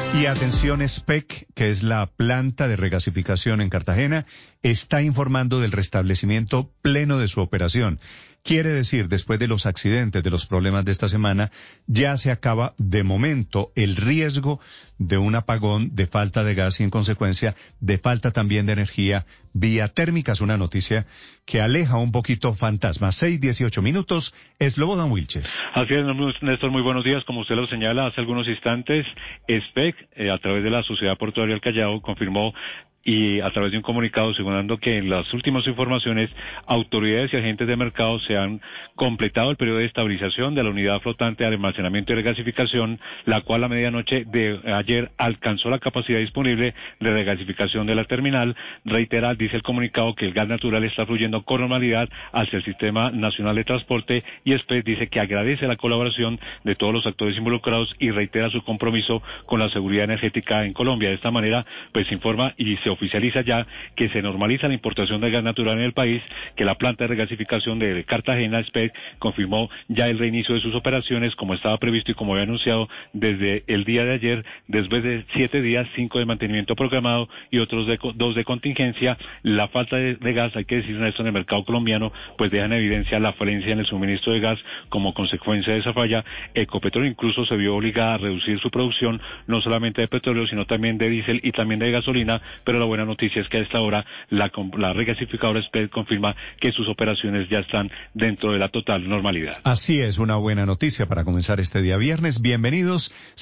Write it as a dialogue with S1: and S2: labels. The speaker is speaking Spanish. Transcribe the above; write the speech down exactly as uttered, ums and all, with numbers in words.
S1: Y atención, SPEC, que es la planta de regasificación en Cartagena, está informando del restablecimiento pleno de su operación. Quiere decir, después de los accidentes, de los problemas de esta semana, ya se acaba de momento el riesgo de un apagón, de falta de gas y en consecuencia de falta también de energía vía térmica. Es una noticia que aleja un poquito fantasmas. Seis, dieciocho minutos, Slobodan Wilches.
S2: Así es, Néstor, muy buenos días. Como usted lo señala hace algunos instantes, SPEC, eh, a través de la Sociedad Portuaria del Callao, confirmó y a través de un comunicado asegurando que en las últimas informaciones autoridades y agentes de mercado se han completado el periodo de estabilización de la unidad flotante de almacenamiento y regasificación, la cual a medianoche de ayer alcanzó la capacidad disponible de regasificación de la terminal. Reitera, dice el comunicado, que el gas natural está fluyendo con normalidad hacia el Sistema Nacional de Transporte, y SPEC dice que agradece la colaboración de todos los actores involucrados y reitera su compromiso con la seguridad energética en Colombia. De esta manera, pues se informa y se oficializa ya que se normaliza la importación de gas natural en el país, que la planta de regasificación de Cartagena, SPEC, confirmó ya el reinicio de sus operaciones como estaba previsto y como había anunciado desde el día de ayer, después de siete días, cinco de mantenimiento programado y otros de, dos de contingencia. La falta de, de gas, hay que decir esto, en el mercado colombiano, pues deja en evidencia la falencia en el suministro de gas. Como consecuencia de esa falla, Ecopetrol incluso se vio obligada a reducir su producción, no solamente de petróleo, sino también de diésel y también de gasolina, pero la buena noticia es que a esta hora la, la regasificadora SPEC confirma que sus operaciones ya están dentro de la total normalidad.
S1: Así es, una buena noticia para comenzar este día viernes. Bienvenidos.